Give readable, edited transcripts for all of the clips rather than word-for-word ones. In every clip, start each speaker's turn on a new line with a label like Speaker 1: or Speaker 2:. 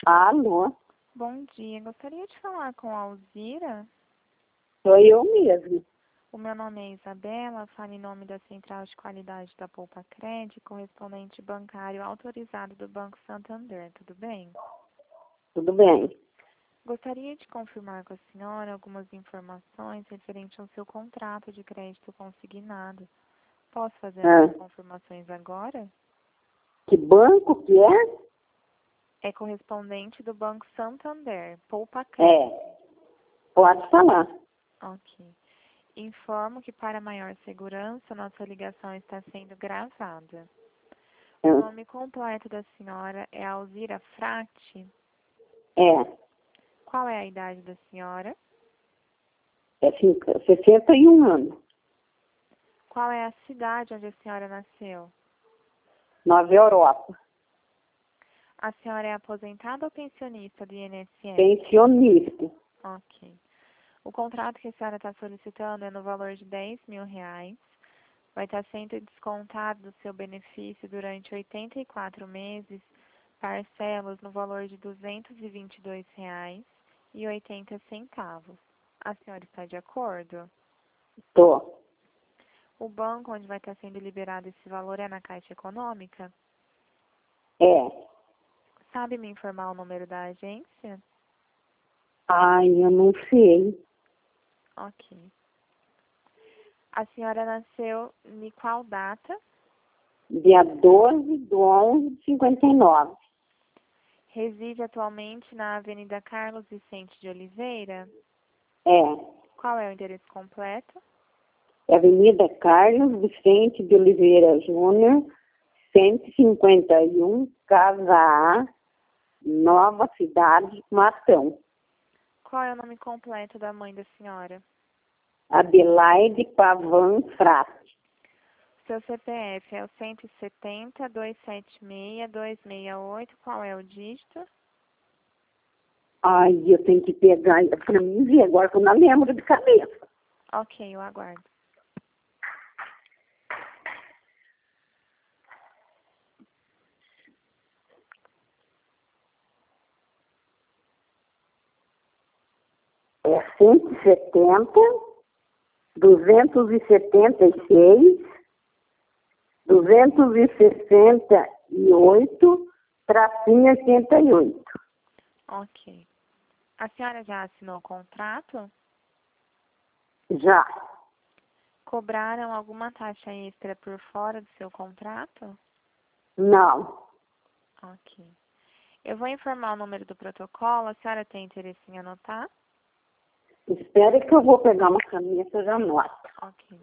Speaker 1: Alô,
Speaker 2: Bom dia, gostaria de falar com a Alzira.
Speaker 1: sou eu mesmo.
Speaker 2: O meu nome é Isabela, falo em nome da Central de Qualidade da Poupa Cred, correspondente bancário autorizado do Banco Santander, tudo bem?
Speaker 1: Tudo bem?
Speaker 2: Gostaria de confirmar com a senhora algumas informações referente ao seu contrato de crédito consignado. Posso fazer
Speaker 1: Ah,
Speaker 2: essas confirmações agora?
Speaker 1: que banco que é?
Speaker 2: É correspondente do Banco Santander, Poupa Cred.
Speaker 1: É, pode falar.
Speaker 2: Ok. Informo que para maior segurança, nossa ligação está sendo gravada. O
Speaker 1: Ah,
Speaker 2: nome completo da senhora é Alzira Frati.
Speaker 1: é,
Speaker 2: Qual é a idade da senhora?
Speaker 1: 61 anos.
Speaker 2: Qual é a cidade onde a senhora nasceu?
Speaker 1: Nova Europa.
Speaker 2: A senhora é aposentada ou pensionista do INSS?
Speaker 1: Pensionista.
Speaker 2: Ok. O contrato que a senhora está solicitando é no valor de R$ 10.000. Vai estar sendo descontado do seu benefício durante 84 meses, parcelas no valor de R$ 222,80. A senhora está de acordo?
Speaker 1: Tô.
Speaker 2: O banco onde vai estar sendo liberado esse valor é na Caixa Econômica?
Speaker 1: É.
Speaker 2: Sabe me informar o número da agência?
Speaker 1: Ai, eu não sei.
Speaker 2: Ok. A senhora nasceu em qual data?
Speaker 1: Dia 12/11/59.
Speaker 2: Reside atualmente na Avenida Carlos Vicente de Oliveira?
Speaker 1: É.
Speaker 2: Qual é o endereço completo?
Speaker 1: Avenida Carlos Vicente de Oliveira Júnior, 151, Casa A, Nova Cidade, Matão.
Speaker 2: Qual é o nome completo da mãe da senhora?
Speaker 1: Adelaide Pavan Frati.
Speaker 2: Seu CPF é o 170-276-268. Qual é o dígito?
Speaker 1: Ai, eu tenho que pegar para mim ver agora que eu não lembro de cabeça.
Speaker 2: Ok, eu aguardo.
Speaker 1: É 170, 276, 268, tracinho 88.
Speaker 2: Ok. A senhora já assinou o contrato?
Speaker 1: Já.
Speaker 2: Cobraram alguma taxa extra por fora do seu contrato?
Speaker 1: Não.
Speaker 2: Ok. Eu vou informar o número do protocolo. A senhora tem interesse em anotar?
Speaker 1: Espere que eu vou pegar uma caneta e já anoto.
Speaker 2: Ok.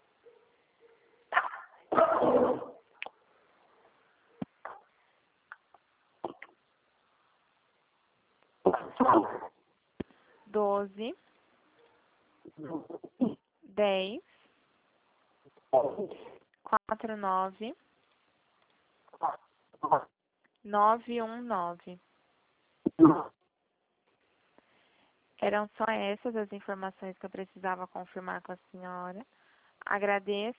Speaker 1: Fala.
Speaker 2: 12, 10, 49, 919. Eram só essas as informações que eu precisava confirmar com a senhora. Agradeço